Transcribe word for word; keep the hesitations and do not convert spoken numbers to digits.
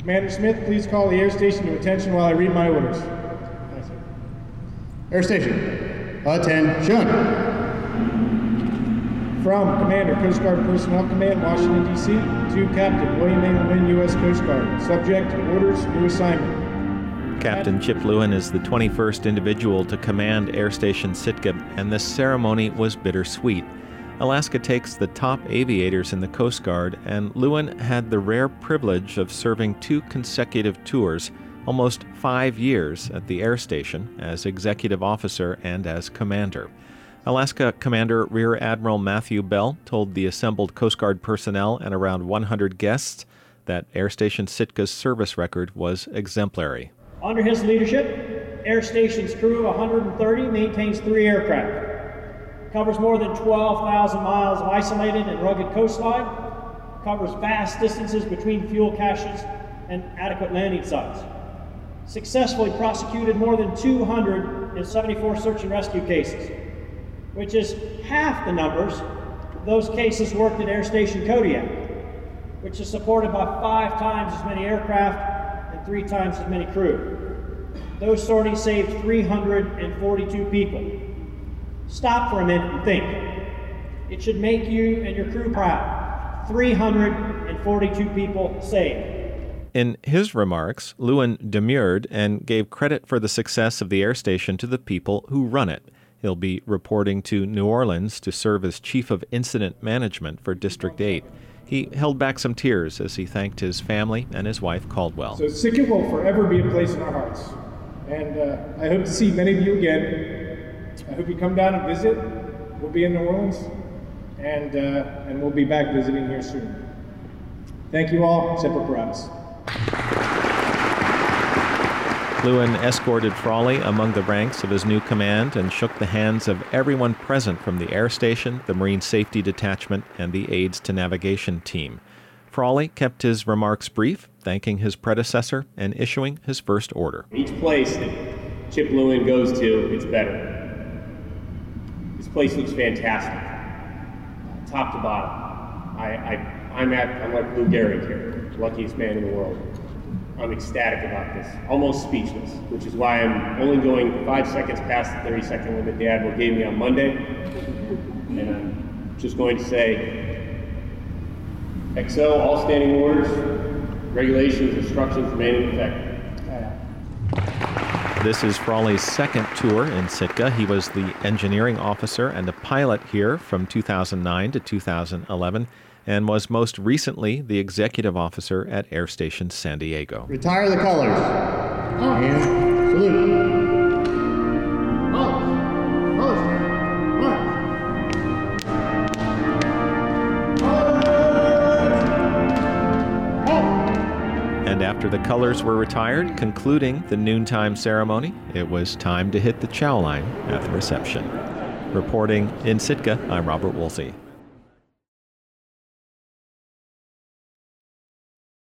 Commander Smith, please call the air station to attention while I read my orders. Yes, sir. Air station, attention. From Commander, Coast Guard Personnel Command, Washington, D C, to Captain William A. Lewin, U S Coast Guard. Subject, orders, new assignment. Captain Chip Lewin is the twenty-first individual to command Air Station Sitka, and this ceremony was bittersweet. Alaska takes the top aviators in the Coast Guard, and Lewin had the rare privilege of serving two consecutive tours, almost five years at the air station as executive officer and as commander. Alaska Commander Rear Admiral Matthew Bell told the assembled Coast Guard personnel and around one hundred guests that Air Station Sitka's service record was exemplary. Under his leadership, Air Station's crew of one hundred thirty maintains three aircraft, covers more than twelve thousand miles of isolated and rugged coastline, covers vast distances between fuel caches and adequate landing sites, successfully prosecuted more than two hundred seventy-four search and rescue cases, which is half the numbers of those cases worked at Air Station Kodiak, which is supported by five times as many aircraft and three times as many crew. Those sorties saved three hundred forty-two people. Stop for a minute and think. It should make you and your crew proud. three hundred forty-two people saved. In his remarks, Lewin demurred and gave credit for the success of the air station to the people who run it. He'll be reporting to New Orleans to serve as Chief of Incident Management for District eight. He held back some tears as he thanked his family and his wife, Caldwell. So Sitka will forever be a place in our hearts. And uh, I hope to see many of you again. I hope you come down and visit. We'll be in New Orleans, and uh, and we'll be back visiting here soon. Thank you all. Semper Paratus. Lewin escorted Frawley among the ranks of his new command and shook the hands of everyone present from the air station, the Marine Safety Detachment, and the Aids to Navigation team. Frawley kept his remarks brief, thanking his predecessor and issuing his first order. Each place that Chip Lewin goes to, it's better. This place looks fantastic, top to bottom. I, I, I'm at, I'm like Lou Gehrig here, luckiest man in the world. I'm ecstatic about this, almost speechless, which is why I'm only going five seconds past the thirty second limit the Admiral gave me on Monday. And I'm just going to say, X O, all standing orders, regulations, instructions remain in effect. This is Frawley's second tour in Sitka. He was the engineering officer and a pilot here from two thousand nine to two thousand eleven and was most recently the executive officer at Air Station San Diego. Retire the colors. And salute. Colors. Colors. And after the colors were retired, concluding the noontime ceremony, it was time to hit the chow line at the reception. Reporting in Sitka, I'm Robert Woolsey.